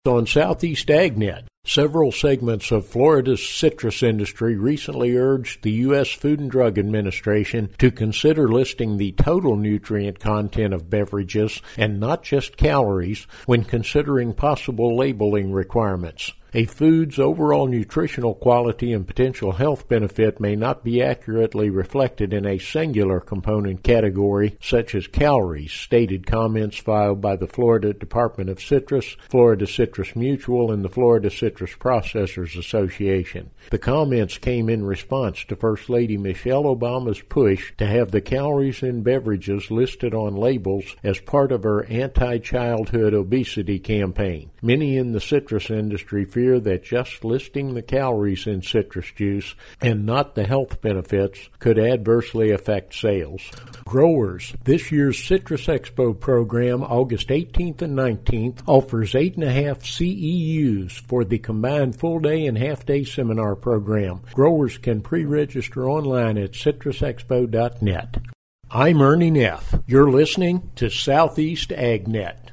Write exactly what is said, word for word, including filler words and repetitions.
On Southeast AgNet, several segments of Florida's citrus industry recently urged the U S Food and Drug Administration to consider listing the total nutrient content of beverages and not just calories when considering possible labeling requirements. A food's overall nutritional quality and potential health benefit may not be accurately reflected in a singular component category, such as calories, stated comments filed by the Florida Department of Citrus, Florida Citrus Mutual, and the Florida Citrus Processors Association. The comments came in response to First Lady Michelle Obama's push to have the calories in beverages listed on labels as part of her anti-childhood obesity campaign. Many in the citrus industry fear that just listing the calories in citrus juice and not the health benefits could adversely affect sales. Growers, this year's Citrus Expo program, August eighteenth and nineteenth, offers eight and a half C E Us for the combined full-day and half-day seminar program. Growers can pre-register online at citrus expo dot net. I'm Ernie Neff. You're listening to Southeast AgNet.